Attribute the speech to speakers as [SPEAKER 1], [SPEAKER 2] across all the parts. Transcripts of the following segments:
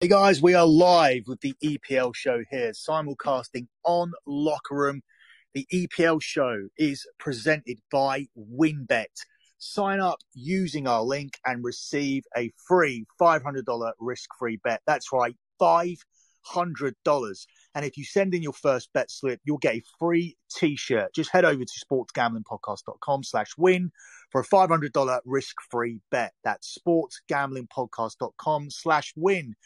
[SPEAKER 1] Hey guys, we are live with the EPL show here, simulcasting on Locker Room. The EPL show is presented by WinBet. Sign up using our link and receive a free $500 risk-free bet. That's right, $500. And if you send in your first bet slip, you'll get a free t-shirt. Just head over to sportsgamblingpodcast.com/win for a $500 risk-free bet. That's sportsgamblingpodcast.com/win.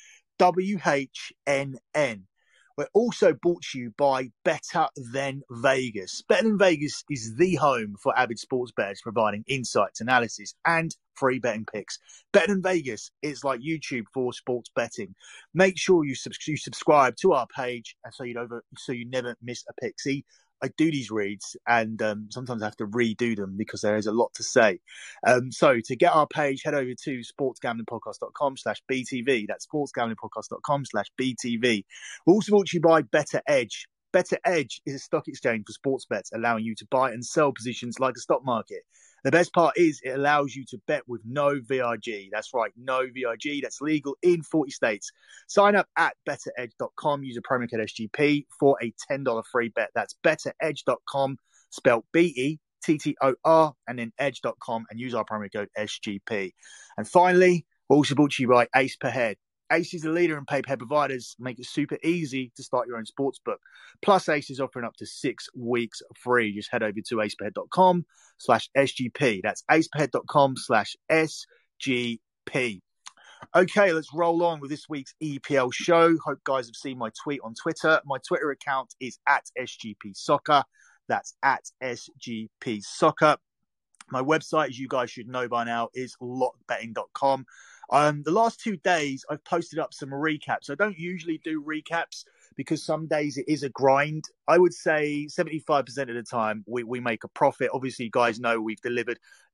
[SPEAKER 1] WHNN. We're also brought to you by Better Than Vegas. Better Than Vegas is the home for avid sports bettors, providing insights, analysis, and free betting picks. Better Than Vegas is like YouTube for sports betting. Make sure you subscribe to our page so you never miss a pick. See, I do these reads and sometimes I have to redo them because there is a lot to say. So to get our page, head over to sportsgamblingpodcast.com/BTV. That's sportsgamblingpodcast.com/BTV. We're also brought to you by Better Edge. Better Edge is a stock exchange for sports bets, allowing you to buy and sell positions like a stock market. The best part is it allows you to bet with no VIG. That's right, no VIG. That's legal in 40 states. Sign up at betteredge.com. Use a promo code SGP for a $10 free bet. That's betteredge.com, spelled BETTOR, and then edge.com, and use our promo code SGP. And finally, we're also brought to you by Ace Per Head. Ace is the leader in pay-per-head providers, make it super easy to start your own sportsbook. Plus, Ace is offering up to 6 weeks free. Just head over to aceperhead.com/SGP. That's aceperhead.com/SGP. Okay, let's roll on with this week's EPL show. Hope guys have seen my tweet on Twitter. My Twitter account is at SGP Soccer. That's at SGP Soccer. My website, as you guys should know by now, is lockbetting.com. The last 2 days, I've posted up some recaps. I don't usually do recaps because some days it is a grind. I would say 75% of the time we make a profit. Obviously, you guys know we've delivered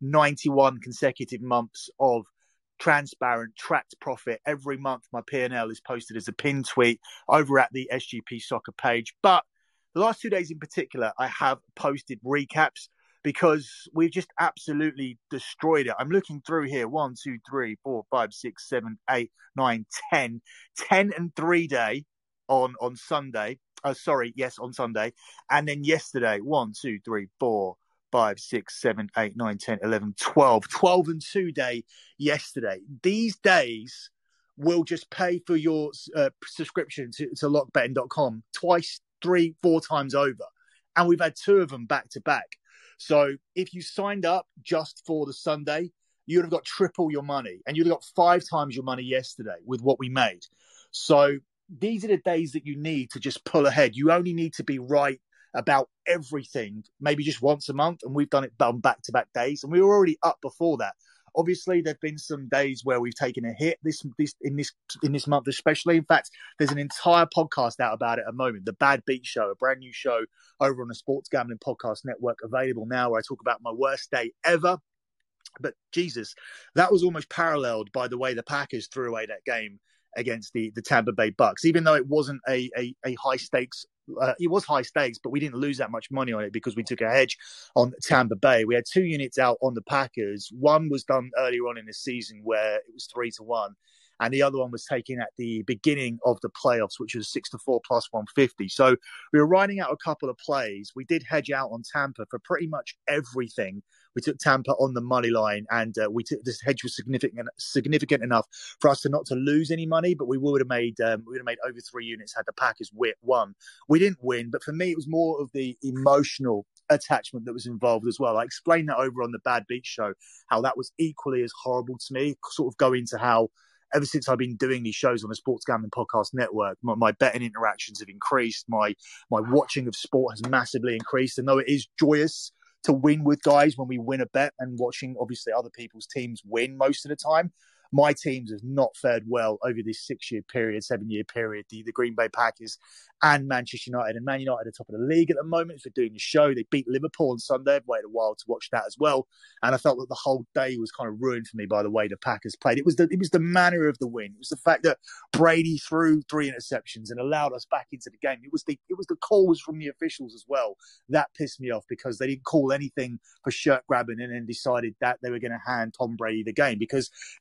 [SPEAKER 1] 91 consecutive months of transparent, tracked profit. Every month, my P&L is posted as a pinned tweet over at the SGP Soccer page. But the last 2 days in particular, I have posted recaps because we've just absolutely destroyed it. I'm looking through here. 1, 2, 3, 4, 5, 6, 7, 8, 9, 10. 10 and 3 day on Sunday. On Sunday. And then yesterday, 1, 2, 3, 4, 5, 6, 7, 8, 9, 10, 11, 12. 12 and 2 day yesterday. These days will just pay for your subscription to lockbetting.com twice, 3, 4 times over. And we've had 2 of them back to back. So if you signed up just for the Sunday, you would have got triple your money, and you'd have got 5 times your money yesterday with what we made. So these are the days that you need to just pull ahead. You only need to be right about everything, maybe just once a month. And we've done back-to-back days, and we were already up before that. Obviously, there've been some days where we've taken a hit in this month, especially. In fact, there's an entire podcast out about it at the moment, The Bad Beat Show, a brand new show over on the Sports Gambling Podcast Network, available now, where I talk about my worst day ever. But Jesus, that was almost paralleled by the way the Packers threw away that game against the Tampa Bay Bucks. Even though it wasn't a high stakes, it was high stakes, but we didn't lose that much money on it because we took a hedge on Tampa Bay. We had 2 units out on the Packers. One was done earlier on in the season where it was 3-1. And the other one was taken at the beginning of the playoffs, which was 6-4 plus 150. So we were riding out a couple of plays. We did hedge out on Tampa for pretty much everything. We took Tampa on the money line, and this hedge was significant enough for us not to lose any money. But we would have made over 3 units had the Packers won. We didn't win, but for me, it was more of the emotional attachment that was involved as well. I explained that over on the Bad Beat Show, how that was equally as horrible to me. Sort of go into how, ever since I've been doing these shows on the Sports Gambling Podcast Network, my betting interactions have increased. My watching of sport has massively increased. And though it is joyous to win with guys when we win a bet, and watching obviously other people's teams win most of the time, my teams have not fared well over this 7-year period. The Green Bay Packers and Manchester United. And Man United are top of the league at the moment for doing the show. They beat Liverpool on Sunday. I've waited a while to watch that as well. And I felt that the whole day was kind of ruined for me by the way the Packers played. It was the manner of the win. It was the fact that Brady threw 3 interceptions and allowed us back into the game. It was the calls from the officials as well. That pissed me off because they didn't call anything for shirt grabbing and then decided that they were going to hand Tom Brady the game, because Goodell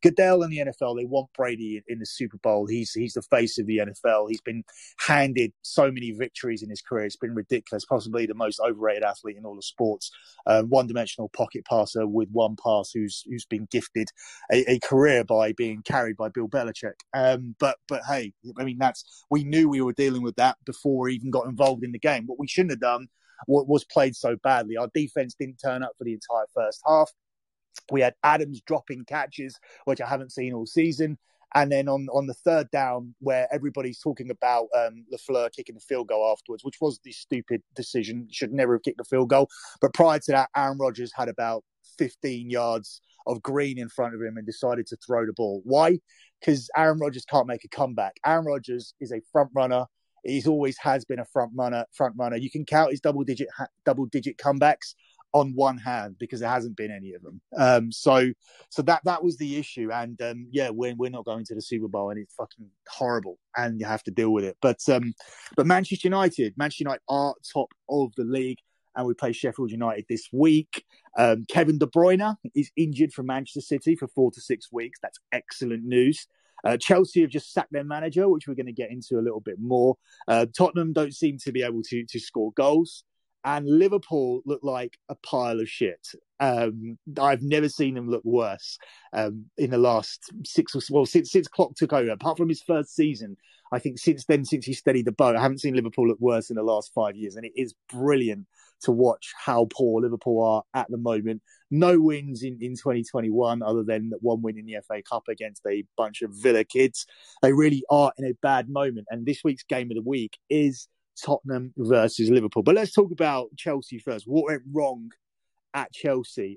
[SPEAKER 1] in the NFL, they want Brady in the Super Bowl. He's the face of the NFL. He's been handed so many victories in his career. It's been ridiculous. Possibly the most overrated athlete in all of sports. One-dimensional pocket passer with one pass who's been gifted a career by being carried by Bill Belichick. But hey, I mean, we knew we were dealing with that before we even got involved in the game. What we shouldn't have done was played so badly. Our defense didn't turn up for the entire first half. We had Adams dropping catches, which I haven't seen all season. And then on the third down, where everybody's talking about LaFleur kicking the field goal afterwards, which was the stupid decision, should never have kicked the field goal. But prior to that, Aaron Rodgers had about 15 yards of green in front of him and decided to throw the ball. Why? Because Aaron Rodgers can't make a comeback. Aaron Rodgers is a front runner. He's always has been a front runner. You can count his double digit comebacks on one hand because there hasn't been any of them. So that was the issue. And we're not going to the Super Bowl, and it's fucking horrible, and you have to deal with it. But Manchester United are top of the league, and we play Sheffield United this week. Kevin De Bruyne is injured from Manchester City for 4 to 6 weeks. That's excellent news. Chelsea have just sacked their manager, which we're going to get into a little bit more. Tottenham don't seem to be able to score goals. And Liverpool look like a pile of shit. I've never seen them look worse in the last since Klopp took over. Apart from his first season, I think since he steadied the boat, I haven't seen Liverpool look worse in the last 5 years. And it is brilliant to watch how poor Liverpool are at the moment. No wins in 2021 other than one win in the FA Cup against a bunch of Villa kids. They really are in a bad moment. And this week's game of the week is Tottenham versus Liverpool. But let's talk about Chelsea first. What went wrong at Chelsea?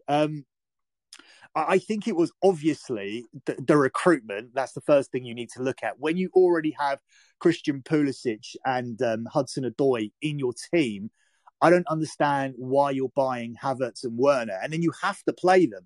[SPEAKER 1] I think it was obviously the recruitment. That's the first thing you need to look at. When you already have Christian Pulisic and Hudson-Odoi in your team, I don't understand why you're buying Havertz and Werner. And then you have to play them.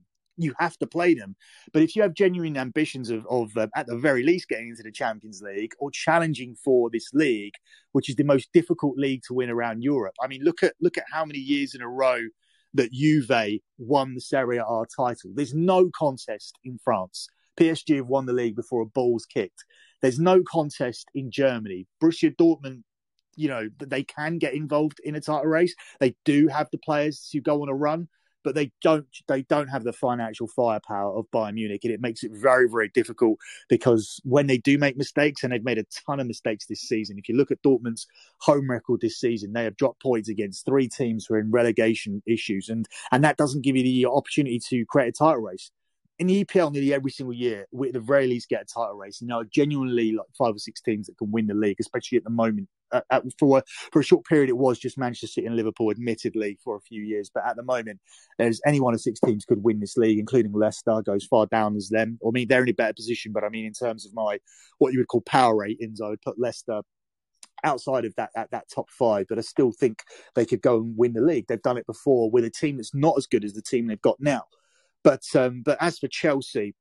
[SPEAKER 1] But if you have genuine ambitions of at the very least getting into the Champions League or challenging for this league, which is the most difficult league to win around Europe. I mean, look at how many years in a row that Juve won the Serie A title. There's no contest in France. PSG have won the league before a ball's kicked. There's no contest in Germany. Borussia Dortmund, they can get involved in a title race. They do have the players to go on a run, but they don't have the financial firepower of Bayern Munich, and it makes it very, very difficult because when they do make mistakes, and they've made a ton of mistakes this season, if you look at Dortmund's home record this season, they have dropped points against 3 teams who are in relegation issues, and that doesn't give you the opportunity to create a title race. In the EPL, nearly every single year, we at the very least get a title race. Genuinely like 5 or 6 teams that can win the league, especially at the moment. For a short period, it was just Manchester City and Liverpool, admittedly, for a few years. But at the moment, there's any one of 6 teams could win this league, including Leicester, goes far down as them. I mean, they're in a better position, but I mean, in terms of what you would call power ratings, I would put Leicester outside of that top 5, but I still think they could go and win the league. They've done it before with a team that's not as good as the team they've got now. But as for Chelsea,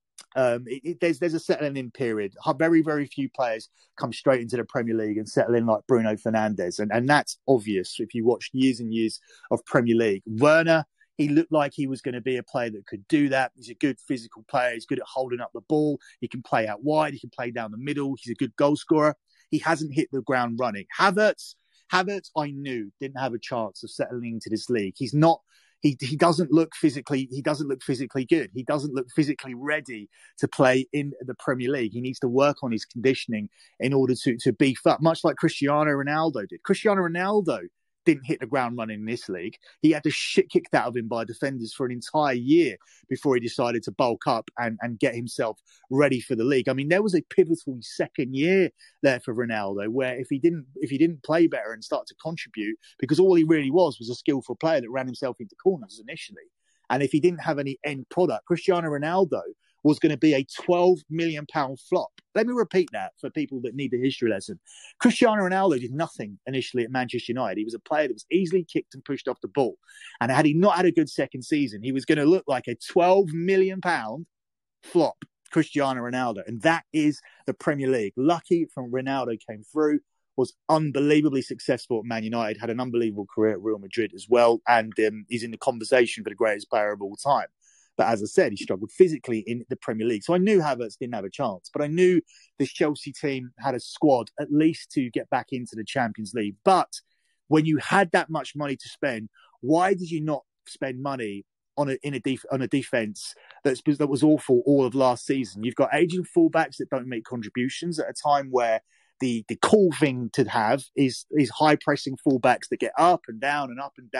[SPEAKER 1] there's a settling in period. Very, very few players come straight into the Premier League and settle in like Bruno Fernandes. And that's obvious if you watch years and years of Premier League. Werner, he looked like he was going to be a player that could do that. He's a good physical player. He's good at holding up the ball. He can play out wide. He can play down the middle. He's a good goal scorer. He hasn't hit the ground running. Havertz, I knew, didn't have a chance of settling into this league. He's not. He doesn't look physically good. He doesn't look physically ready to play in the Premier League. He needs to work on his conditioning in order to beef up, much like Cristiano Ronaldo did. Cristiano Ronaldo didn't hit the ground running in this league. He had the shit kicked out of him by defenders for an entire year before he decided to bulk up and get himself ready for the league. I mean, there was a pivotal second year there for Ronaldo where if he didn't play better and start to contribute, because all he really was a skillful player that ran himself into corners initially. And if he didn't have any end product, Cristiano Ronaldo was going to be a £12 million flop. Let me repeat that for people that need the history lesson. Cristiano Ronaldo did nothing initially at Manchester United. He was a player that was easily kicked and pushed off the ball. And had he not had a good second season, he was going to look like a £12 million flop, Cristiano Ronaldo. And that is the Premier League. Lucky from Ronaldo came through, was unbelievably successful at Man United, had an unbelievable career at Real Madrid as well, and he's in the conversation for the greatest player of all time. But as I said, he struggled physically in the Premier League. So I knew Havertz didn't have a chance. But I knew this Chelsea team had a squad at least to get back into the Champions League. But when you had that much money to spend, why did you not spend money on a defense that was awful all of last season? You've got aging fullbacks that don't make contributions at a time where the cool thing to have is high pressing fullbacks that get up and down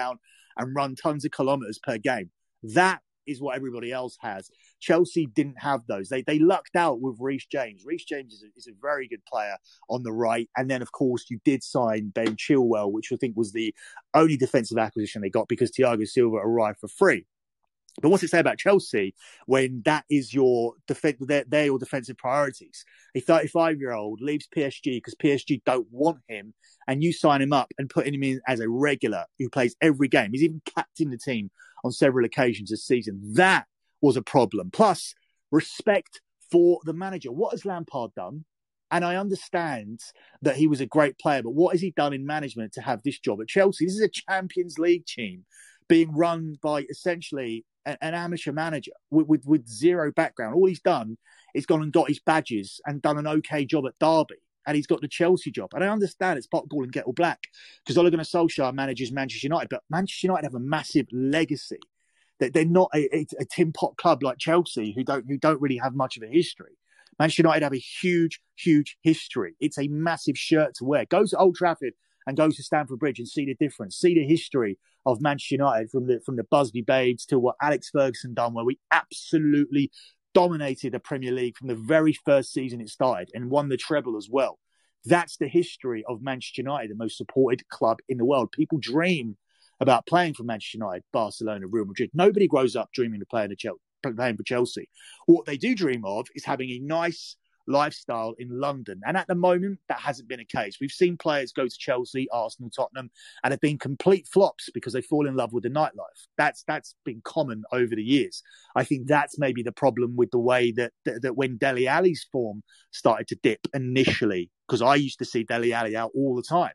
[SPEAKER 1] and run tons of kilometers per game. That is what everybody else has. Chelsea didn't have those. They lucked out with Reece James. Reece James is a very good player on the right. And then, of course, you did sign Ben Chilwell, which I think was the only defensive acquisition they got because Thiago Silva arrived for free. But what's it say about Chelsea when that is they're your defensive priorities? A 35-year-old leaves PSG because PSG don't want him, and you sign him up and put him in as a regular who plays every game. He's even captained the team on several occasions this season. That was a problem. Plus, respect for the manager. What has Lampard done? And I understand that he was a great player, but what has he done in management to have this job at Chelsea? This is a Champions League team being run by essentially an amateur manager with zero background. All he's done is gone and got his badges and done an okay job at Derby. And he's got the Chelsea job. And I understand it's pot calling kettle black because Ole Gunnar Solskjaer manages Manchester United, but Manchester United have a massive legacy. That they're not a tin pot club like Chelsea who don't really have much of a history. Manchester United have a huge, huge history. It's a massive shirt to wear. Go to Old Trafford and go to Stamford Bridge and see the difference. See the history of Manchester United from the Busby Babes to what Alex Ferguson done, where we absolutely dominated the Premier League from the very first season it started and won the treble as well. That's the history of Manchester United, the most supported club in the world. People dream about playing for Manchester United, Barcelona, Real Madrid. Nobody grows up dreaming of playing for Chelsea. What they do dream of is having a nice lifestyle in London. And at the moment, that hasn't been a case. We've seen players go to Chelsea, Arsenal, Tottenham, and have been complete flops because they fall in love with the nightlife. That's been common over the years. I think that's maybe the problem with the way that when Dele Alli's form started to dip initially, because I used to see Dele Alli out all the time.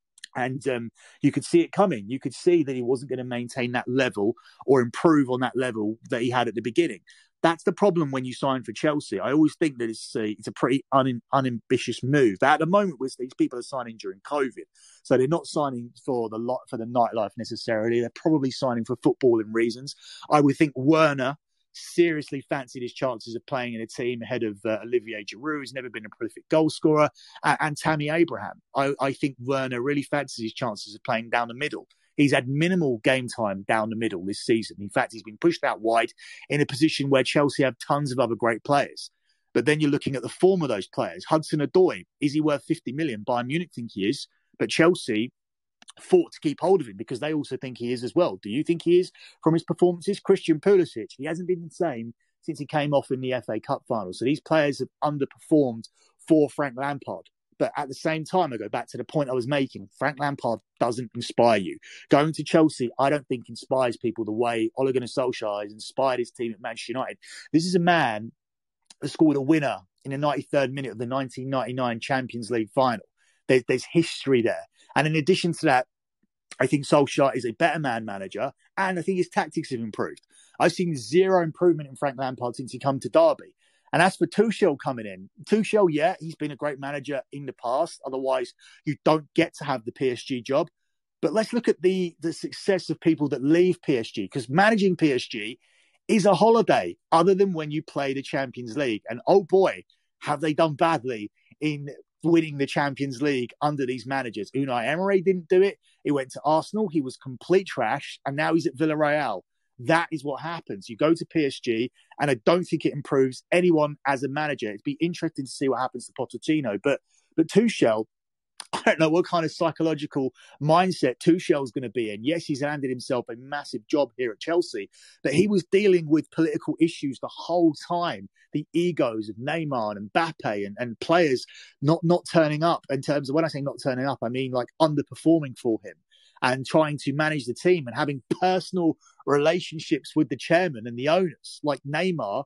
[SPEAKER 1] And you could see it coming. You could see that he wasn't going to maintain that level or improve on that level that he had at the beginning. That's the problem when you sign for Chelsea. I always think that it's a pretty unambitious move. But at the moment, these people are signing during COVID, so they're not signing for the nightlife necessarily. They're probably signing for footballing reasons. I would think Werner seriously fancied his chances of playing in a team ahead of Olivier Giroud, who's never been a prolific goal scorer, and Tammy Abraham. I think Werner really fancies his chances of playing down the middle. He's had minimal game time down the middle this season. In fact, he's been pushed out wide in a position where Chelsea have tons of other great players. But then you're looking at the form of those players. Hudson-Odoi, is he worth 50 million? Bayern Munich think he is, but Chelsea fought to keep hold of him because they also think he is as well. Do you think he is from his performances? Christian Pulisic, he hasn't been the same since he came off in the FA Cup final. So these players have underperformed for Frank Lampard. But at the same time, I go back to the point I was making. Frank Lampard doesn't inspire you. Going to Chelsea, I don't think inspires people the way Ole Gunnar Solskjaer has inspired his team at Manchester United. This is a man who scored a winner in the 93rd minute of the 1999 Champions League final. There's history there. And in addition to that, I think Solskjaer is a better manager, and I think his tactics have improved. I've seen zero improvement in Frank Lampard since he come to Derby. And as for Tuchel coming in, Tuchel, yeah, he's been a great manager in the past. Otherwise, you don't get to have the PSG job. But let's look at the success of people that leave PSG, because managing PSG is a holiday other than when you play the Champions League. And oh boy, have they done badly in winning the Champions League under these managers. Unai Emery didn't do it. He went to Arsenal. He was complete trash. And now he's at Villarreal. That is what happens. You go to PSG, and I don't think it improves anyone as a manager. It'd be interesting to see what happens to Pochettino. But Tuchel, I don't know what kind of psychological mindset Tuchel's going to be in. Yes, he's landed himself a massive job here at Chelsea, but he was dealing with political issues the whole time. The egos of Neymar and Mbappe and players not turning up. In terms of, when I say not turning up, I mean like underperforming for him, and trying to manage the team and having personal relationships with the chairman and the owners. Like Neymar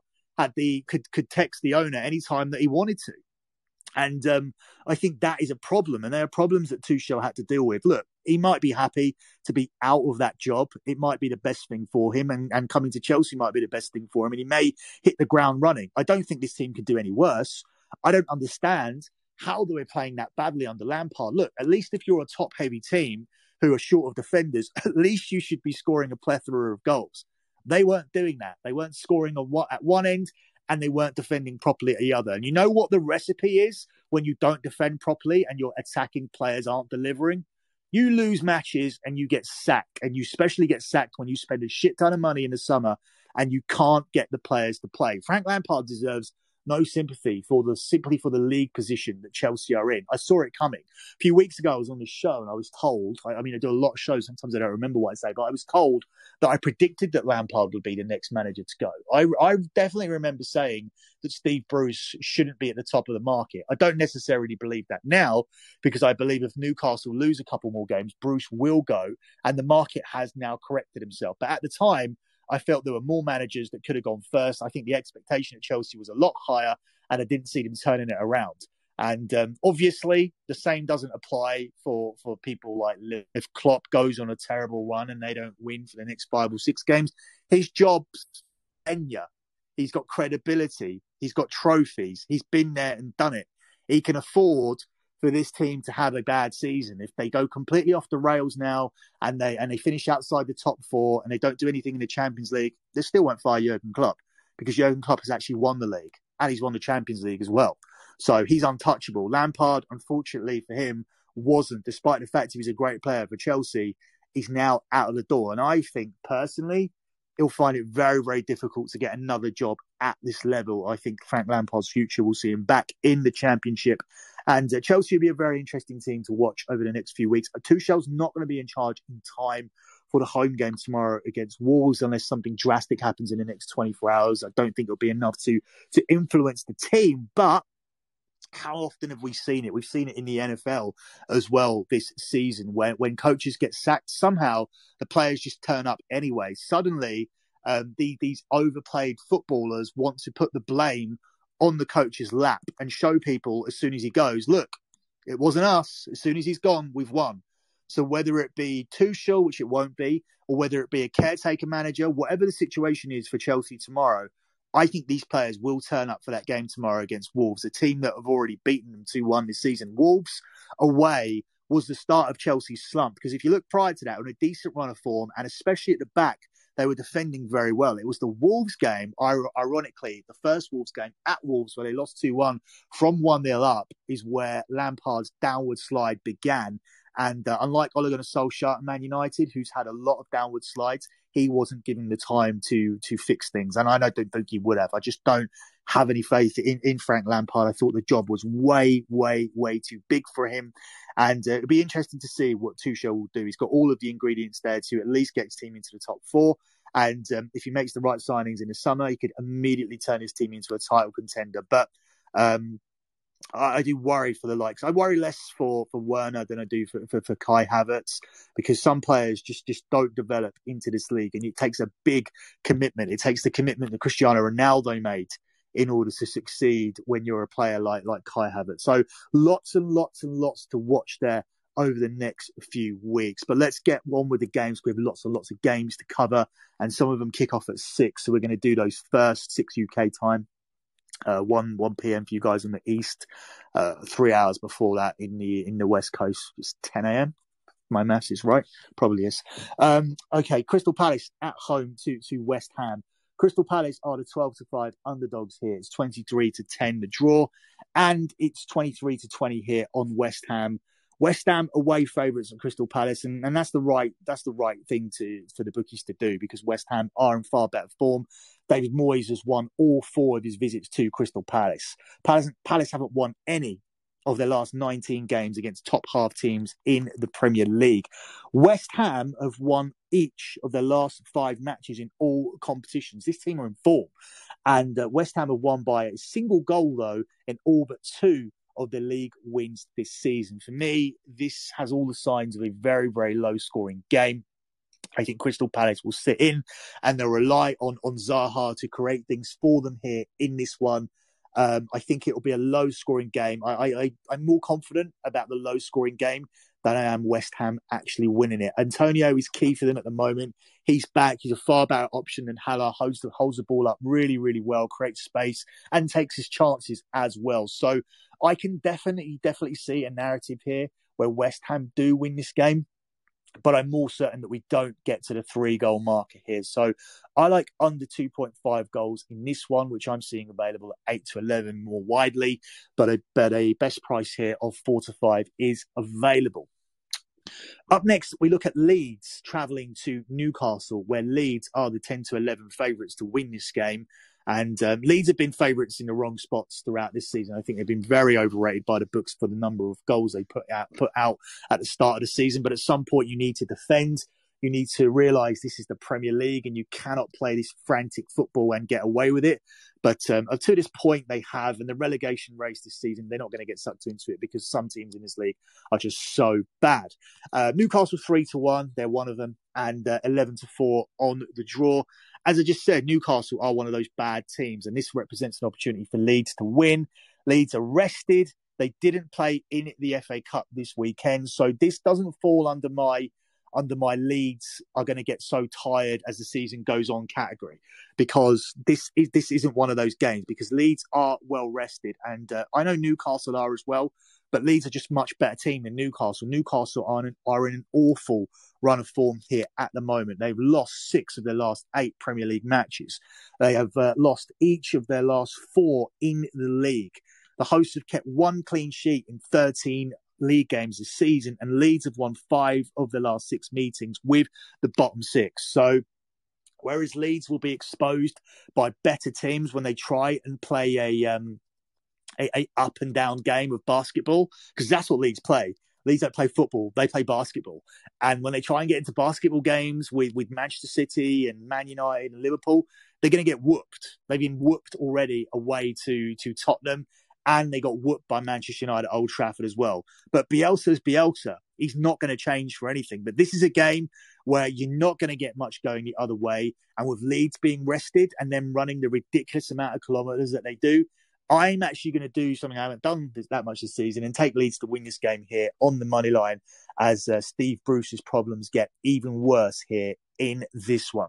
[SPEAKER 1] could text the owner anytime that he wanted to. And I think that is a problem. And there are problems that Tuchel had to deal with. Look, he might be happy to be out of that job. It might be the best thing for him, and coming to Chelsea might be the best thing for him. And he may hit the ground running. I don't think this team can do any worse. I don't understand how they were playing that badly under Lampard. Look, at least if you're a top-heavy team who are short of defenders, at least you should be scoring a plethora of goals. They weren't doing that. They weren't scoring at one end, and they weren't defending properly at the other. And you know what the recipe is when you don't defend properly and your attacking players aren't delivering? You lose matches and you get sacked. And you especially get sacked when you spend a shit ton of money in the summer and you can't get the players to play. Frank Lampard deserves no sympathy simply for the league position that Chelsea are in. I saw it coming. A few weeks ago, I was on this show and I was told, I do a lot of shows, sometimes I don't remember what I say, but I was told that I predicted that Lampard would be the next manager to go. I definitely remember saying that Steve Bruce shouldn't be at the top of the market. I don't necessarily believe that now, because I believe if Newcastle lose a couple more games, Bruce will go, and the market has now corrected himself. But at the time, I felt there were more managers that could have gone first. I think the expectation at Chelsea was a lot higher, and I didn't see them turning it around. And obviously, the same doesn't apply for people like Liv. If Klopp goes on a terrible run and they don't win for the next 5 or 6 games, his job's tenure. He's got credibility. He's got trophies. He's been there and done it. He can afford for this team to have a bad season. If they go completely off the rails now and they finish outside the top 4 and they don't do anything in the Champions League, they still won't fire Jurgen Klopp, because Jurgen Klopp has actually won the league and he's won the Champions League as well. So he's untouchable. Lampard, unfortunately for him, wasn't, despite the fact he was a great player for Chelsea. He's now out of the door. And I think personally, he'll find it very, very difficult to get another job at this level. I think Frank Lampard's future will see him back in the Championship. And Chelsea will be a very interesting team to watch over the next few weeks. Tuchel's not going to be in charge in time for the home game tomorrow against Wolves unless something drastic happens in the next 24 hours. I don't think it'll be enough to influence the team. But how often have we seen it? We've seen it in the NFL as well this season, when coaches get sacked, somehow the players just turn up anyway. Suddenly, these overplayed footballers want to put the blame on the coach's lap and show people as soon as he goes, look, it wasn't us. As soon as he's gone, we've won. So whether it be Tuchel, which it won't be, or whether it be a caretaker manager, whatever the situation is for Chelsea tomorrow, I think these players will turn up for that game tomorrow against Wolves, a team that have already beaten them 2-1 this season. Wolves away was the start of Chelsea's slump, because if you look prior to that, on a decent run of form, and especially at the back, they were defending very well. It was the Wolves game, ironically, the first Wolves game at Wolves, where they lost 2-1 from 1-0 up, is where Lampard's downward slide began. And unlike Ole Gunnar Solskjaer at Man United, who's had a lot of downward slides, he wasn't given the time to fix things. And I don't think he would have. I just don't have any faith in Frank Lampard. I thought the job was way, way, way too big for him. And it'll be interesting to see what Tuchel will do. He's got all of the ingredients there to at least get his team into the top 4. And if he makes the right signings in the summer, he could immediately turn his team into a title contender. But I do worry for the likes. I worry less for Werner than I do for Kai Havertz, because some players just don't develop into this league, and it takes a big commitment. It takes the commitment that Cristiano Ronaldo made in order to succeed when you're a player like Kai Havertz. So lots and lots and lots to watch there over the next few weeks. But let's get on with the games. We have lots and lots of games to cover, and some of them kick off at 6. So we're going to do those first, 6 UK time. 1 p.m. for you guys in the East, 3 hours before that in the West Coast. It's 10 a.m. My maths is right, probably is. Okay, Crystal Palace at home to West Ham. Crystal Palace are the 12-5 underdogs here. It's 23-10 the draw, and it's 23-20 here on West Ham. West Ham away favourites at Crystal Palace, and that's the right thing for the bookies to do, because West Ham are in far better form. David Moyes has won all 4 of his visits to Crystal Palace. Palace haven't won any of their last 19 games against top half teams in the Premier League. West Ham have won each of their last 5 matches in all competitions. This team are in form, and West Ham have won by a single goal, though, in all but 2 of the league wins this season. For me, this has all the signs of a very, very low-scoring game. I think Crystal Palace will sit in and they'll rely on Zaha to create things for them here in this one. I think it will be a low-scoring game. I'm more confident about the low-scoring game than I am West Ham actually winning it. Antonio is key for them at the moment. He's back. He's a far better option than Haller. Holds the ball up really, really well, creates space, and takes his chances as well. So I can definitely see a narrative here where West Ham do win this game. But I'm more certain that we don't get to the 3-goal marker here. So I like under 2.5 goals in this one, which I'm seeing available at 8 to 11 more widely. But a best price here of 4 to 5 is available. Up next, we look at Leeds travelling to Newcastle, where Leeds are the 10 to 11 favourites to win this game. And Leeds have been favourites in the wrong spots throughout this season. I think they've been very overrated by the books for the number of goals they put out at the start of the season. But at some point, you need to defend. You need to realise this is the Premier League and you cannot play this frantic football and get away with it. But to this point, they have. And the relegation race this season, they're not going to get sucked into it because some teams in this league are just so bad. Newcastle 3 to 1. They're one of them. And 11 to 4 on the draw. As I just said, Newcastle are one of those bad teams. And this represents an opportunity for Leeds to win. Leeds are rested. They didn't play in the FA Cup this weekend. So this doesn't fall under my Leeds are going to get so tired as the season goes on category, because this isn't one of those games, because Leeds are well rested. And I know Newcastle are as well, but Leeds are just much better team than Newcastle. Newcastle are in an awful run of form here at the moment. They've lost 6 of their last 8 Premier League matches. They have lost each of their last 4 in the league. The hosts have kept 1 clean sheet in 13 league games this season, and Leeds have won 5 of the last 6 meetings with the bottom 6. So whereas Leeds will be exposed by better teams when they try and play a up and down game of basketball, because that's what Leeds play. Leeds don't play football, they play basketball. And when they try and get into basketball games with Manchester City and Man United and Liverpool, they're going to get whooped. They've been whooped already away to Tottenham, and they got whooped by Manchester United at Old Trafford as well. But Bielsa's Bielsa. He's not going to change for anything. But this is a game where you're not going to get much going the other way. And with Leeds being rested and then running the ridiculous amount of kilometres that they do, I'm actually going to do something I haven't done that much this season and take Leeds to win this game here on the money line, as Steve Bruce's problems get even worse here in this one.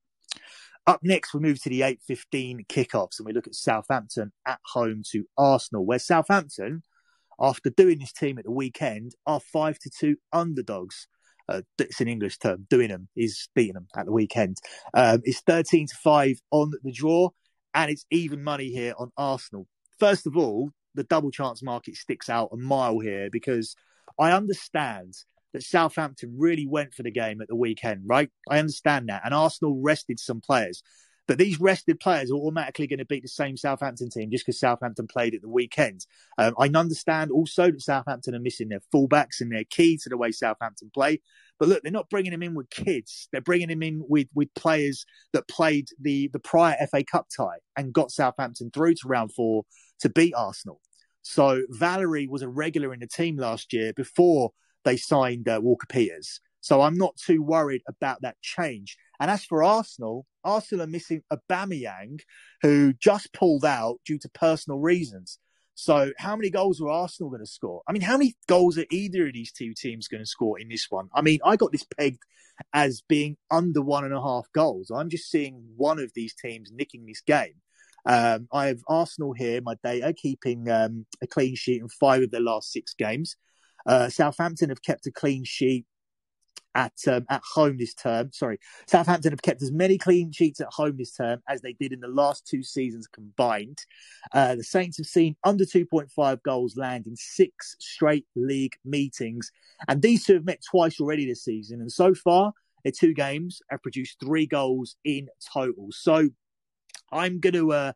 [SPEAKER 1] Up next, we move to the 8:15 kickoffs, and we look at Southampton at home to Arsenal, where Southampton, after doing this team at the weekend, are 5-2 underdogs. It's an English term. Doing them is beating them at the weekend. It's 13-5 on the draw, and it's even money here on Arsenal. First of all, the double chance market sticks out a mile here, because I understand that Southampton really went for the game at the weekend, right? I understand that. And Arsenal rested some players. But these rested players are automatically going to beat the same Southampton team just because Southampton played at the weekend. I understand also that Southampton are missing their fullbacks, and they're key to the way Southampton play. But look, they're not bringing them in with kids. They're bringing them in with players that played the prior FA Cup tie and got Southampton through to round 4 to beat Arsenal. So Valerie was a regular in the team last year before they signed Walker Peters. So I'm not too worried about that change. And as for Arsenal are missing Aubameyang, who just pulled out due to personal reasons. So how many goals are Arsenal going to score? I mean, how many goals are either of these two teams going to score in this one? I mean, I got this pegged as being under 1.5 goals. I'm just seeing one of these teams nicking this game. I have Arsenal here, my data, keeping a clean sheet in 5 of their last 6 games. Southampton have kept a clean sheet at home this term. Southampton have kept as many clean sheets at home this term as they did in the last 2 seasons combined. The Saints have seen under 2.5 goals land in 6 straight league meetings, and these two have met twice already this season. And so far, their 2 games have produced 3 goals in total. So I'm going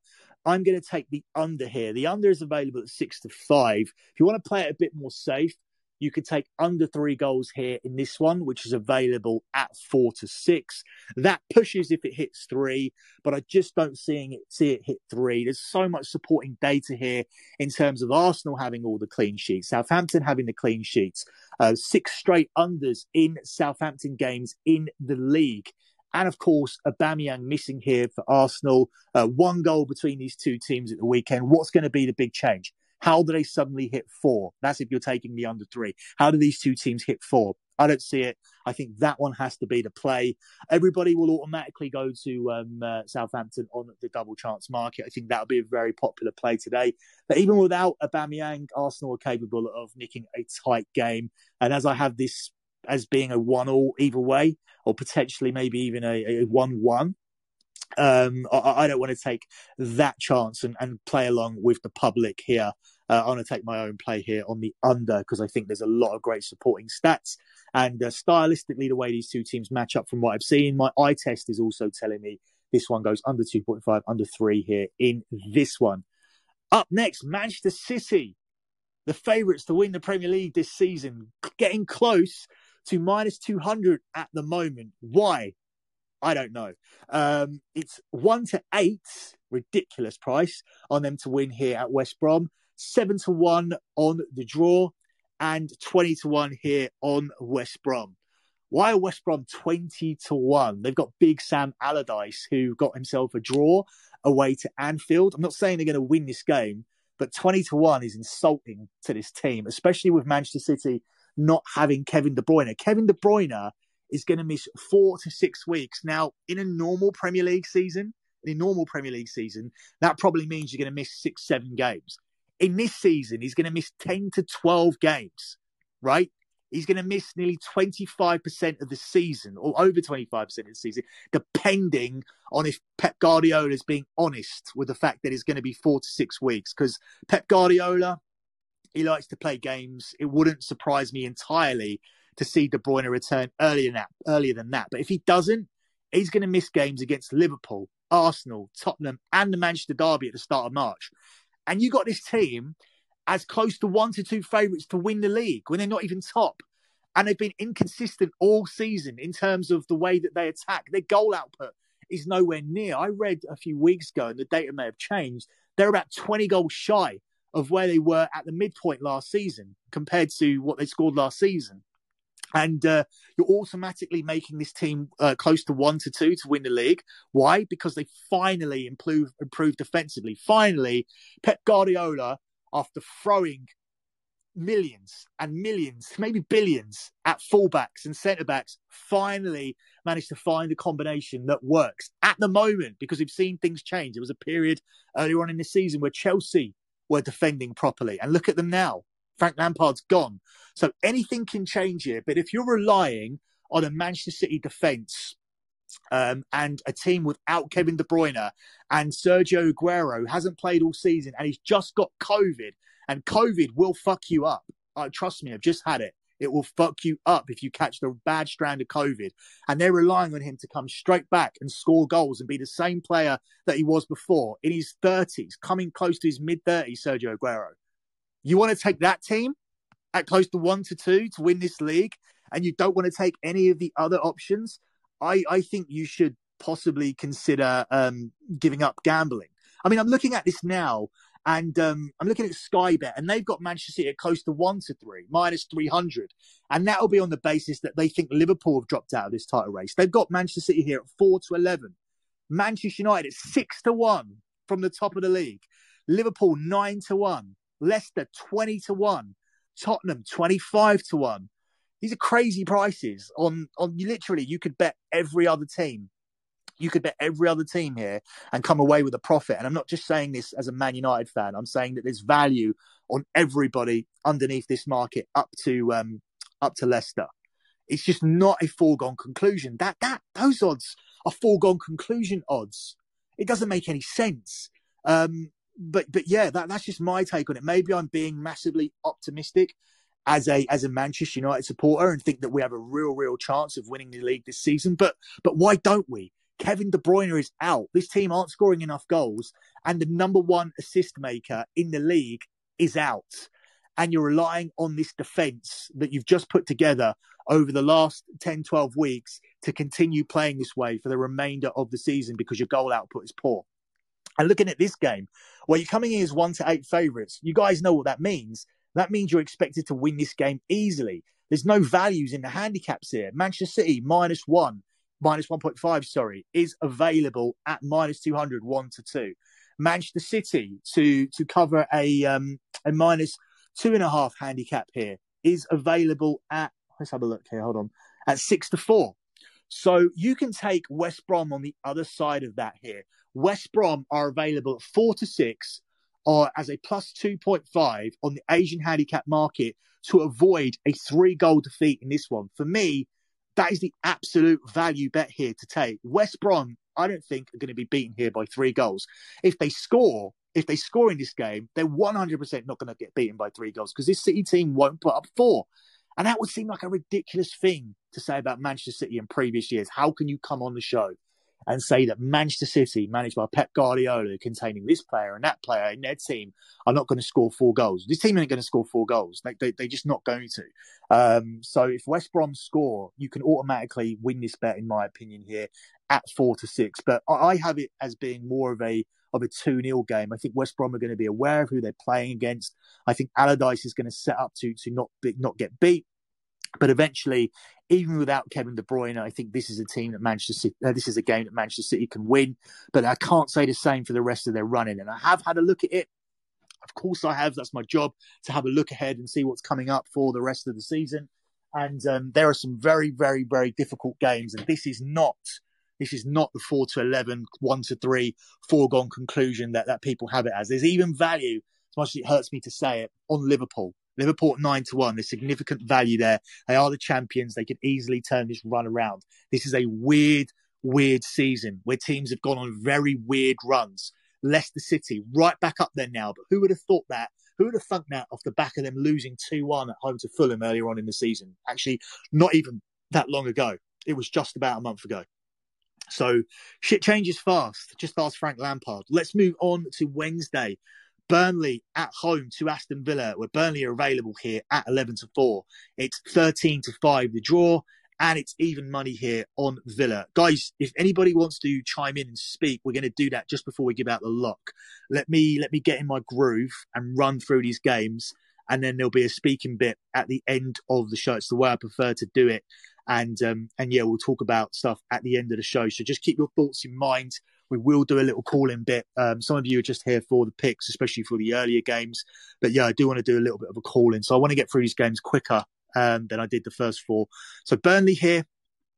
[SPEAKER 1] to take the under here. The under is available at 6-5. If you want to play it a bit more safe, you could take under 3 goals here in this one, which is available at 4-6. That pushes if it hits 3, but I just don't see it hit 3. There's so much supporting data here in terms of Arsenal having all the clean sheets, Southampton having the clean sheets, 6 straight unders in Southampton games in the league. And of course, Aubameyang missing here for Arsenal. 1 goal between these 2 teams at the weekend. What's going to be the big change? How do they suddenly hit 4? That's if you're taking the under 3. How do these two teams hit 4? I don't see it. I think that one has to be the play. Everybody will automatically go to Southampton on the double chance market. I think that'll be a very popular play today. But even without Aubameyang, Arsenal are capable of nicking a tight game. And as I have this as being a 1-1 either way, or potentially maybe even a 1-1, I don't want to take that chance and play along with the public here. I want to take my own play here on the under because I think there's a lot of great supporting stats. And stylistically, the way these two teams match up from what I've seen, my eye test is also telling me this one goes under 2.5, under 3 here in this one. Up next, Manchester City, the favourites to win the Premier League this season, getting close to minus 200 at the moment. Why? I don't know. It's 1-8, ridiculous price on them to win here at West Brom. 7-1 on the draw and 20-1 here on West Brom. Why are West Brom 20-1? They've got big Sam Allardyce, who got himself a draw away to Anfield. I'm not saying they're going to win this game, but 20-1 is insulting to this team, especially with Manchester City not having Kevin De Bruyne. Kevin De Bruyne is going to miss 4 to 6 weeks. Now, in a normal Premier League season, that probably means you're going to miss 6-7 games. In this season, he's going to miss 10 to 12 games, right? He's going to miss nearly 25% of the season, or over 25% of the season, depending on if Pep Guardiola is being honest with the fact that it's going to be 4 to 6 weeks. Because Pep Guardiola, he likes to play games. It wouldn't surprise me entirely to see De Bruyne return earlier than that. But if he doesn't, he's going to miss games against Liverpool, Arsenal, Tottenham, and the Manchester Derby at the start of March. And you got this team as close to 1 to 2 favourites to win the league when they're not even top. And they've been inconsistent all season in terms of the way that they attack. Their goal output is nowhere near. I read a few weeks ago, and the data may have changed, they're about 20 goals shy of where they were at the midpoint last season compared to what they scored last season. And you're automatically making this team close to 1 to 2 to win the league. Why? Because they finally improved defensively. Finally, Pep Guardiola, after throwing millions and millions, maybe billions at fullbacks and centre-backs, finally managed to find a combination that works at the moment, because we've seen things change. There was a period earlier on in the season where Chelsea were defending properly. And look at them now. Frank Lampard's gone. So anything can change here. But if you're relying on a Manchester City defence and a team without Kevin De Bruyne and Sergio Aguero hasn't played all season and he's just got COVID, and COVID will fuck you up. Trust me, I've just had it. It will fuck you up if you catch the bad strand of COVID. And they're relying on him to come straight back and score goals and be the same player that he was before in his 30s, coming close to his mid-30s, Sergio Aguero. You want to take that team at close to 1 to 2 to win this league, and you don't want to take any of the other options? I think you should possibly consider giving up gambling. I mean, I'm looking at this now, and I'm looking at Sky Bet, and they've got Manchester City at close to 1 to 3, minus 300. And that'll be on the basis that they think Liverpool have dropped out of this title race. They've got Manchester City here at 4 to 11. Manchester United at 6 to 1 from the top of the league. Liverpool 9 to 1. Leicester 20 to 1. Tottenham 25 to 1. These are crazy prices on literally, you could bet every other team. You could bet every other team here and come away with a profit. And I'm not just saying this as a Man United fan. I'm saying that there's value on everybody underneath this market up to Leicester. It's just not a foregone conclusion. Those odds are foregone conclusion odds. It doesn't make any sense. But yeah, that's just my take on it. Maybe I'm being massively optimistic as a Manchester United supporter and think that we have a real chance of winning the league this season. But why don't we? Kevin De Bruyne is out. This team aren't scoring enough goals, and the number one assist maker in the league is out. And you're relying on this defence that you've just put together over the last 10, 12 weeks to continue playing this way for the remainder of the season because your goal output is poor. And looking at this game, well, you're coming in as 1 to 8 favourites. You guys know what that means. That means you're expected to win this game easily. There's no values in the handicaps here. Manchester City -1, -1.5, is available at -200, 1 to 2. Manchester City to cover a minus 2.5 handicap here is available at, let's have a look here, hold on, at 6-4. So you can take West Brom on the other side of that here. West Brom are available at 4-6 or as a plus 2.5 on the Asian handicap market to avoid a 3-goal defeat in this one. For me, that is the absolute value bet here to take. West Brom, I don't think, are going to be beaten here by 3 goals. If they score in this game, they're 100% not going to get beaten by 3 goals because this City team won't put up 4. And that would seem like a ridiculous thing to say about Manchester City in previous years. How can you come on the show and say that Manchester City, managed by Pep Guardiola, containing this player and that player in their team, are not going to score 4 goals? This team ain't going to score 4 goals. They're just not going to. So if West Brom score, you can automatically win this bet, in my opinion, here at 4-6. But I have it as being more of a 2-0 game. I think West Brom are going to be aware of who they're playing against. I think Allardyce is going to set up to not get beat. But eventually, even without Kevin De Bruyne, I think this is a team that Manchester City. This is a game that Manchester City can win. But I can't say the same for the rest of their running. And I have had a look at it. Of course, I have. That's my job, to have a look ahead and see what's coming up for the rest of the season. And there are some very, very, very difficult games. And this is not the 4-11, 1-3 foregone conclusion that people have it as. There's even value, as much as it hurts me to say it, on Liverpool. Liverpool at 9-1. There's significant value there. They are the champions. They could easily turn this run around. This is a weird season where teams have gone on very weird runs. Leicester City right back up there now. But who would have thought that? Who would have thunk that off the back of them losing 2-1 at home to Fulham earlier on in the season? Actually, not even that long ago. It was just about a month ago. So shit changes fast. Just ask Frank Lampard. Let's move on to Wednesday. Burnley at home to Aston Villa, where Burnley are available here at 11-4. It's 13-5 the draw, and it's even money here on Villa. Guys, if anybody wants to chime in and speak, we're going to do that just before we give out the lock. Let me get in my groove and run through these games, and then there'll be a speaking bit at the end of the show. It's the way I prefer to do it. And yeah, we'll talk about stuff at the end of the show. So just keep your thoughts in mind. We will do a little call-in bit. Some of you are just here for the picks, especially for the earlier games. But yeah, I do want to do a little bit of a call-in. So I want to get through these games quicker than I did the first 4. So Burnley here,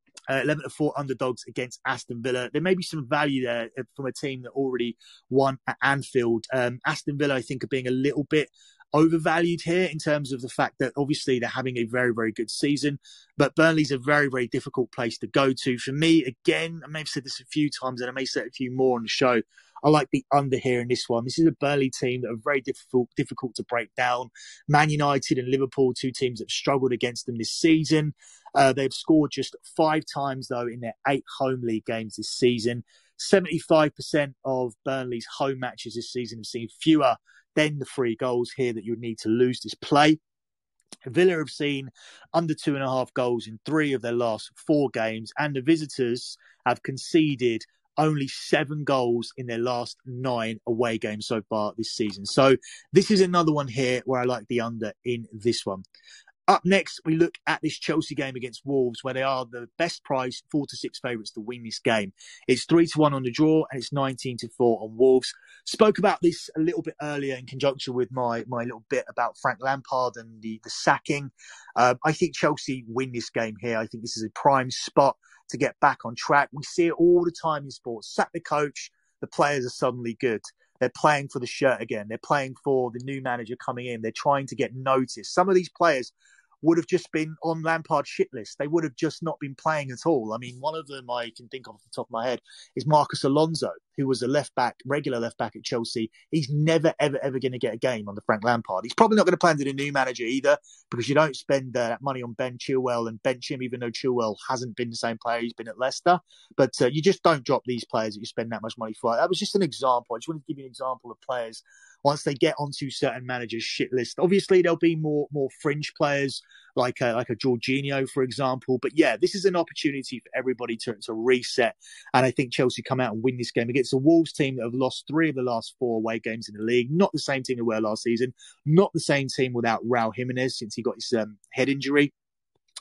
[SPEAKER 1] 11-4 underdogs against Aston Villa. There may be some value there from a team that already won at Anfield. Aston Villa, I think, are being a little bit overvalued here in terms of the fact that obviously they're having a very, very good season, but Burnley's a very, very difficult place to go to. For me, again, I may have said this a few times and I may say it a few more on the show, I like the under here in this one. This is a Burnley team that are very difficult to break down. Man United and Liverpool, 2 teams that have struggled against them this season. They've scored just 5 times, though, in their 8 home league games this season. 75% of Burnley's home matches this season have seen fewer than the 3 goals here that you would need to lose this play. Villa have seen under 2.5 goals in 3 of their last 4 games, and the visitors have conceded only 7 goals in their last 9 away games so far this season. So this is another one here where I like the under in this one. Up next, we look at this Chelsea game against Wolves, where they are the best priced 4-6 favourites to win this game. It's 3-1 on the draw, and it's 19-4 on Wolves. Spoke about this a little bit earlier in conjunction with my little bit about Frank Lampard and the sacking. I think Chelsea win this game here. I think this is a prime spot to get back on track. We see it all the time in sports. Sack the coach, the players are suddenly good. They're playing for the shirt again. They're playing for the new manager coming in. They're trying to get noticed. Some of these players would have just been on Lampard's shit list. They would have just not been playing at all. I mean, one of them I can think of off the top of my head is Marcus Alonso, who was a regular left back at Chelsea. He's never, ever, ever going to get a game under Frank Lampard. He's probably not going to play under the new manager either, because you don't spend that money on Ben Chilwell and bench him, even though Chilwell hasn't been the same player he's been at Leicester. But you just don't drop these players that you spend that much money for. That was just an example. I just wanted to give you an example of players once they get onto certain managers' shit list. Obviously, there'll be more fringe players like a Jorginho, for example. But yeah, this is an opportunity for everybody to reset. And I think Chelsea come out and win this game against a Wolves team that have lost 3 of the last 4 away games in the league. Not the same team they were last season. Not the same team without Raul Jimenez since he got his head injury.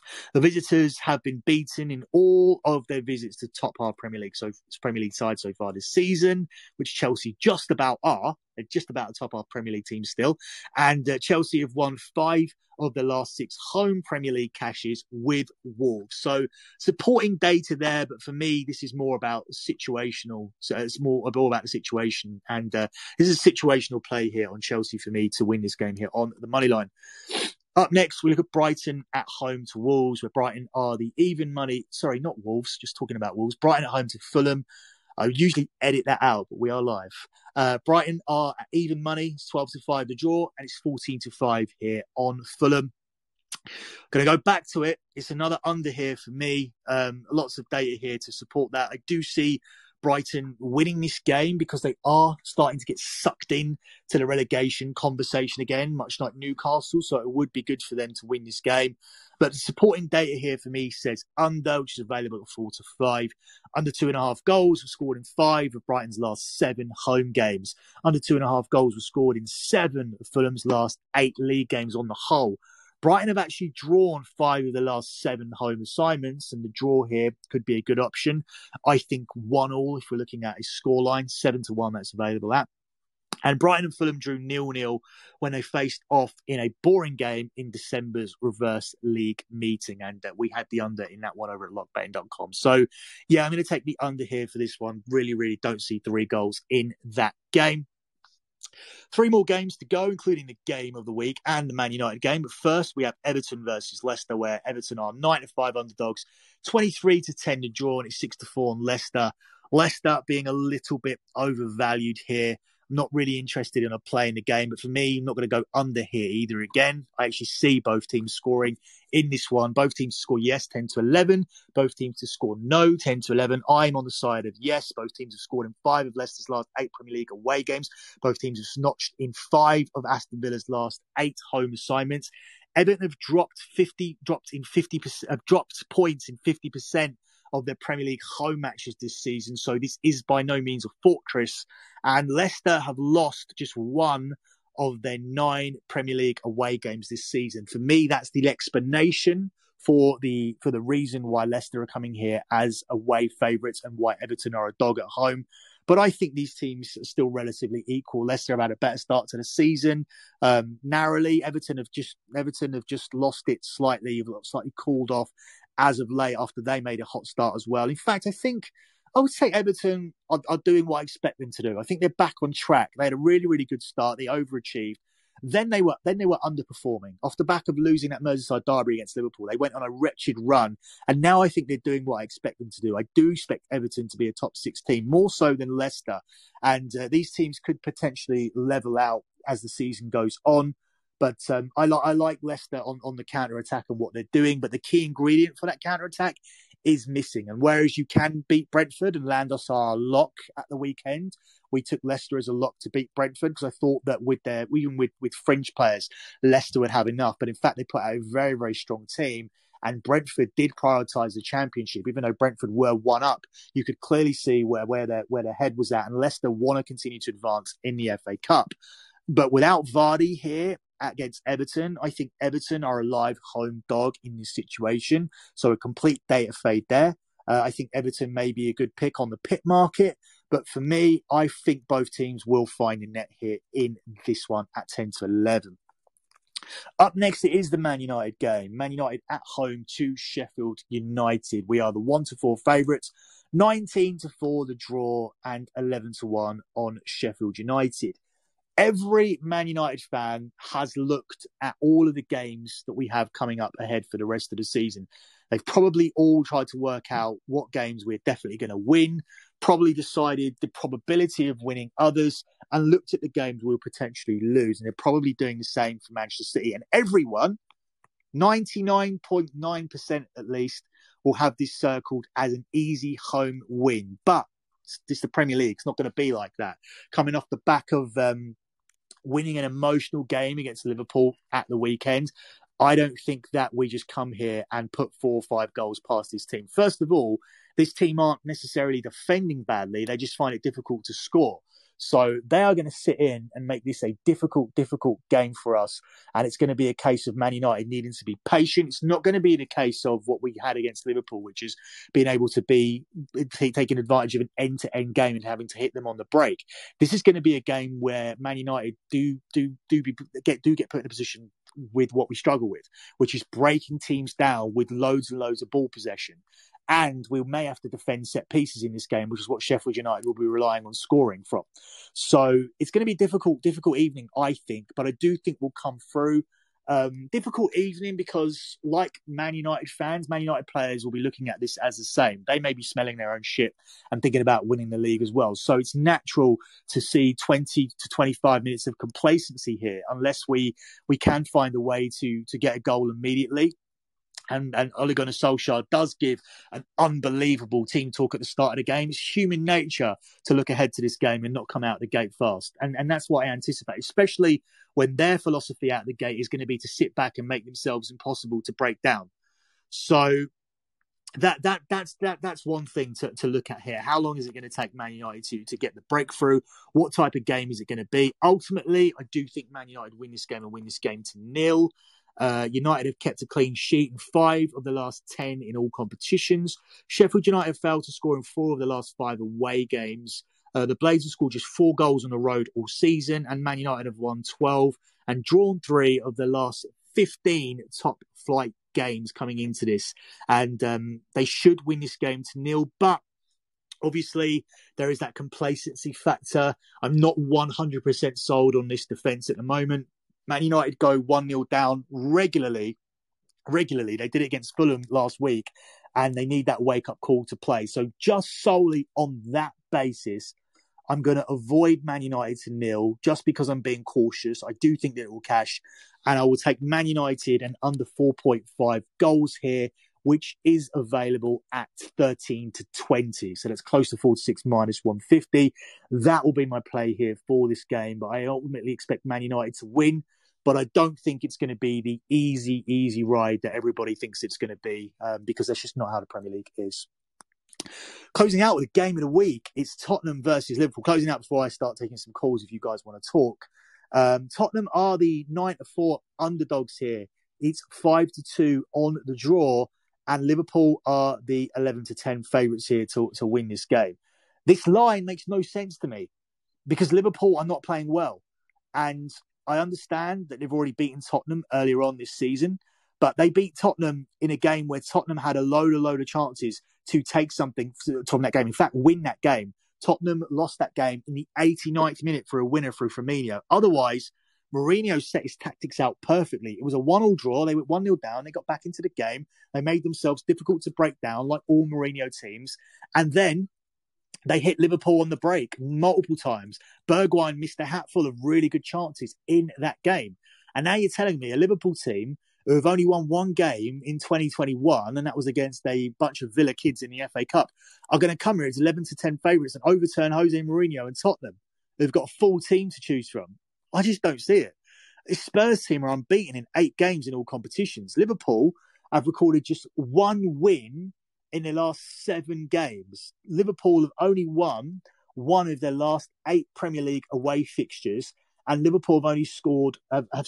[SPEAKER 1] The visitors have been beaten in all of their visits to top half Premier League side so far this season, which Chelsea just about are. They're just about a top half Premier League team still. And Chelsea have won 5 of the last 6 home Premier League caches with Wolves. So supporting data there, but for me, this is more about situational. So it's more about the situation. And this is a situational play here on Chelsea for me to win this game here on the money line. Up next, we look at Brighton at home to Wolves, where Brighton are the even money. Sorry, not Wolves, just talking about Wolves. Brighton at home to Fulham. I usually edit that out, but we are live. Brighton are at even money. It's 12-5 the draw, and it's 14-5 here on Fulham. Going to go back to it. It's another under here for me. Lots of data here to support that. I do see Brighton winning this game because they are starting to get sucked in to the relegation conversation again, much like Newcastle. So it would be good for them to win this game. But the supporting data here for me says under, which is available at 4-5. Under 2.5 goals were scored in 5 of Brighton's last 7 home games. Under 2.5 goals were scored in 7 of Fulham's last 8 league games on the whole. Brighton have actually drawn 5 of the last 7 home assignments, and the draw here could be a good option. I think 1-1 if we're looking at a scoreline, 7-1 that's available at. And Brighton and Fulham drew 0-0 when they faced off in a boring game in December's reverse league meeting. And we had the under in that one over at lockbetting.com. So, yeah, I'm going to take the under here for this one. Really, really don't see 3 goals in that game. 3 more games to go, including the game of the week and the Man United game. But first, we have Everton versus Leicester, where Everton are 9-5 underdogs, 23-10 to draw, and it's 6-4 on Leicester. Leicester being a little bit overvalued here. I'm not really interested in a play in the game, but for me, I'm not going to go under here either. Again, I actually see both teams scoring in this one. Both teams to score yes, 10-11. Both teams to score no, 10-11. I'm on the side of yes. Both teams have scored in 5 of Leicester's last 8 Premier League away games. Both teams have notched in 5 of Aston Villa's last 8 home assignments. Everton have dropped points in 50% of their Premier League home matches this season. So this is by no means a fortress. And Leicester have lost just 1 of their 9 Premier League away games this season. For me, that's the explanation for the reason why Leicester are coming here as away favourites and why Everton are a dog at home. But I think these teams are still relatively equal. Leicester have had a better start to the season. Narrowly, Everton have just lost it slightly cooled off as of late after they made a hot start as well. In fact, I would say Everton are doing what I expect them to do. I think they're back on track. They had a really, really good start. They overachieved. Then they were underperforming off the back of losing that Merseyside derby against Liverpool. They went on a wretched run, and now I think they're doing what I expect them to do. I do expect Everton to be a top 6 team, more so than Leicester, and these teams could potentially level out as the season goes on. But I like Leicester on the counter-attack and what they're doing, but the key ingredient for that counter-attack is missing. And whereas you can beat Brentford and land us our lock at the weekend, we took Leicester as a lock to beat Brentford because I thought that even with French players, Leicester would have enough. But in fact, they put out a very, very strong team. And Brentford did prioritise the Championship, even though Brentford were 1 up. You could clearly see where their head was at. And Leicester want to continue to advance in the FA Cup. But without Vardy here against Everton, I think Everton are a live home dog in this situation. So a complete data fade there. I think Everton may be a good pick on the pit market. But for me, I think both teams will find a net here in this one at 10-11. Up next, it is the Man United game. Man United at home to Sheffield United. We are the 1-4 favourites, 19-4 the draw, and 11-1 on Sheffield United. Every Man United fan has looked at all of the games that we have coming up ahead for the rest of the season. They've probably all tried to work out what games we're definitely going to win, probably decided the probability of winning others, and looked at the games we'll potentially lose. And they're probably doing the same for Manchester City. And everyone, 99.9% at least, will have this circled as an easy home win. But it's the Premier League. It's not going to be like that. Coming off the back of winning an emotional game against Liverpool at the weekend, I don't think that we just come here and put 4 or 5 goals past this team. First of all, this team aren't necessarily defending badly. They just find it difficult to score. So they are going to sit in and make this a difficult game for us. And it's going to be a case of Man United needing to be patient. It's not going to be the case of what we had against Liverpool, which is being able to be taking advantage of an end-to-end game and having to hit them on the break. This is going to be a game where Man United do get put in a position with what we struggle with, which is breaking teams down with loads and loads of ball possession. And we may have to defend set pieces in this game, which is what Sheffield United will be relying on scoring from. So it's going to be a difficult evening, I think, but I do think we'll come through. Difficult evening because, like Man United fans, Man United players will be looking at this as the same. They may be smelling their own shit and thinking about winning the league as well. So it's natural to see 20 to 25 minutes of complacency here, unless we can find a way to get a goal immediately. And Ole Gunnar Solskjaer does give an unbelievable team talk at the start of the game. It's human nature to look ahead to this game and not come out the gate fast. And that's what I anticipate, especially when their philosophy out the gate is going to be to sit back and make themselves impossible to break down. So that's one thing to look at here. How long is it going to take Man United to get the breakthrough? What type of game is it going to be? Ultimately, I do think Man United win this game and win this game to 0. United have kept a clean sheet in 5 of the last 10 in all competitions. Sheffield United have failed to score in 4 of the last 5 away games. The Blades have scored just 4 goals on the road all season, and Man United have won 12 and drawn 3 of the last 15 top flight games coming into this. And they should win this game to 0, but obviously, there is that complacency factor. I'm not 100% sold on this defence at the moment. Man United go 1-0 down regularly. They did it against Fulham last week, and they need that wake-up call to play. So just solely on that basis, I'm going to avoid Man United to 0 just because I'm being cautious. I do think that it will cash, and I will take Man United and under 4.5 goals here, which is available at 13 to 20. So that's close to 46 minus 150. That will be my play here for this game. But I ultimately expect Man United to win. But I don't think it's going to be the easy ride that everybody thinks it's going to be, because that's just not how the Premier League is. Closing out with a game of the week, it's Tottenham versus Liverpool. Closing out before I start taking some calls if you guys want to talk. Tottenham are the 9-4 underdogs here. It's 5-2 on the draw. And Liverpool are the 11-10 favourites here to win this game. This line makes no sense to me because Liverpool are not playing well. And I understand that they've already beaten Tottenham earlier on this season, but they beat Tottenham in a game where Tottenham had a load of chances to take something from that game. In fact, win that game. Tottenham lost that game in the 89th minute for a winner through Firmino. Otherwise, Mourinho set his tactics out perfectly. It was a 1-1 draw. They went 1-0 down. They got back into the game. They made themselves difficult to break down, like all Mourinho teams. And then they hit Liverpool on the break multiple times. Bergwijn missed a hatful of really good chances in that game. And now you're telling me a Liverpool team who have only won 1 game in 2021, and that was against a bunch of Villa kids in the FA Cup, are going to come here as 11-10 favourites and overturn Jose Mourinho and Tottenham, who've got a full team to choose from. I just don't see it. This Spurs team are unbeaten in 8 games in all competitions. Liverpool have recorded just 1 win in their last 7 games. Liverpool have only won 1 of their last 8 Premier League away fixtures, and Liverpool have only scored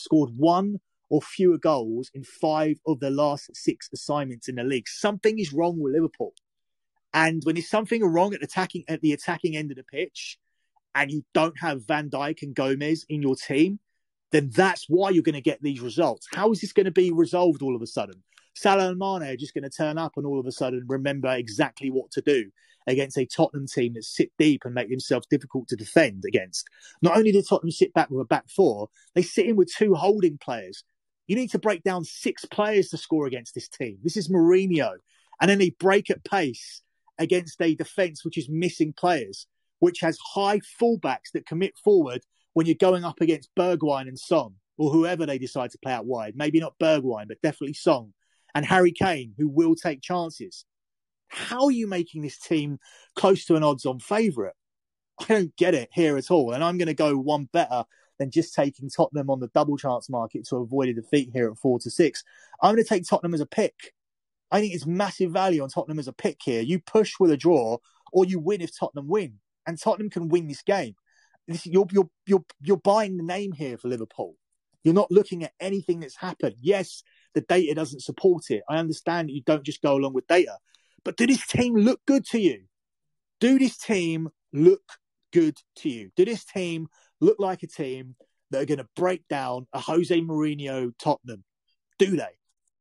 [SPEAKER 1] 1 or fewer goals in 5 of their last 6 assignments in the league. Something is wrong with Liverpool. And when there's something wrong at the attacking end of the pitch, and you don't have Van Dijk and Gomez in your team, then that's why you're going to get these results. How is this going to be resolved all of a sudden? Salah and Mane are just going to turn up and all of a sudden remember exactly what to do against a Tottenham team that sit deep and make themselves difficult to defend against. Not only did Tottenham sit back with a back 4, they sit in with 2 holding players. You need to break down 6 players to score against this team. This is Mourinho. And then they break at pace against a defence which is missing players, which has high fullbacks that commit forward when you're going up against Bergwijn and Son, or whoever they decide to play out wide. Maybe not Bergwijn, but definitely Son. And Harry Kane, who will take chances. How are you making this team close to an odds-on favourite? I don't get it here at all. And I'm going to go one better than just taking Tottenham on the double chance market to avoid a defeat here at 4-6. I'm going to take Tottenham as a pick. I think it's massive value on Tottenham as a pick here. You push with a draw or you win if Tottenham win. And Tottenham can win this game. you're buying the name here for Liverpool. You're not looking at anything that's happened. Yes, the data doesn't support it. I understand that you don't just go along with data, but do this team look good to you? Do this team look good to you? Do this team look like a team that are going to break down a Jose Mourinho Tottenham? Do they?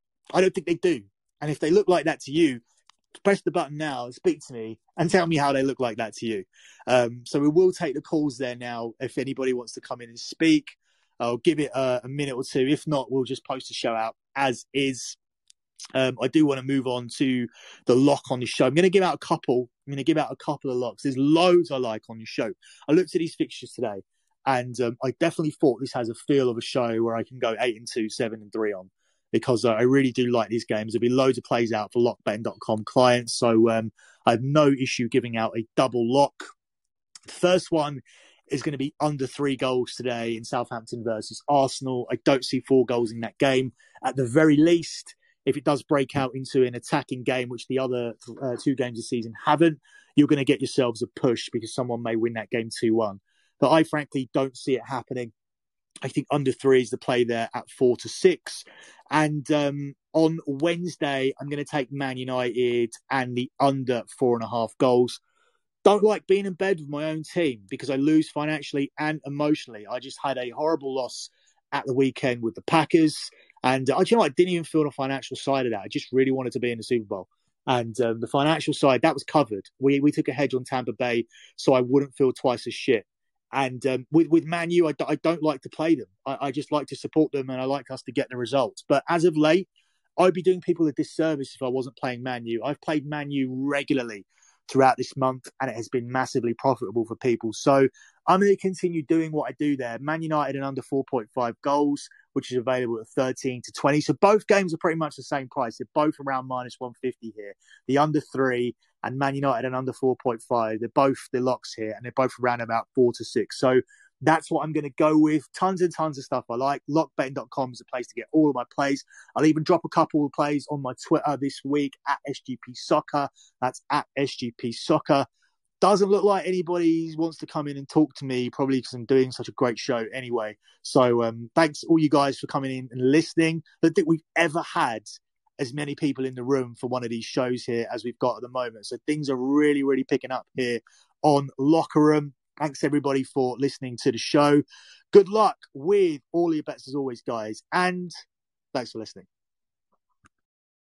[SPEAKER 1] I don't think they do. And if they look like that to you, press the button now, speak to me, and tell me how they look like that to you. So we will take the calls there now. If anybody wants to come in and speak, I'll give it a minute or two. If not, we'll just post the show out as is. I do want to move on to the lock on the show. I'm going to give out a couple of locks. There's loads I like on the show. I looked at these fixtures today, and I definitely thought this has a feel of a show where I can go 8-2, 7-3 on, because I really do like these games. There'll be loads of plays out for lockbetting.com clients, so I have no issue giving out a double lock. The first one is going to be under 3 goals today in Southampton versus Arsenal. I don't see 4 goals in that game. At the very least, if it does break out into an attacking game, which the other 2 games this season haven't, you're going to get yourselves a push because someone may win that game 2-1. But I frankly don't see it happening. I think under 3 is the play there at 4-6. And on Wednesday, I'm going to take Man United and the under 4.5 goals. Don't like being in bed with my own team because I lose financially and emotionally. I just had a horrible loss at the weekend with the Packers. And I didn't even feel the financial side of that. I just really wanted to be in the Super Bowl. And the financial side, that was covered. We took a hedge on Tampa Bay so I wouldn't feel twice as shit. And with Man U, I don't like to play them. I just like to support them and I like us to get the results. But as of late, I'd be doing people a disservice if I wasn't playing Man U. I've played Man U regularly throughout this month, and it has been massively profitable for people. So I'm going to continue doing what I do there. Man United and under 4.5 goals, which is available at 13-20. So both games are pretty much the same price. They're both around -150 here. The under 3 and Man United and under 4.5. They're both the locks here, and they're both around about 4-6. So that's what I'm going to go with. Tons and tons of stuff I like. Lockbetting.com is a place to get all of my plays. I'll even drop a couple of plays on my Twitter this week at SGP Soccer. That's at SGP Soccer. Doesn't look like anybody wants to come in and talk to me, probably because I'm doing such a great show anyway. So thanks all you guys for coming in and listening. I don't think we've ever had as many people in the room for one of these shows here as we've got at the moment. So things are really, really picking up here on Locker Room. Thanks, everybody, for listening to the show. Good luck with all your bets, as always, guys. And thanks for listening.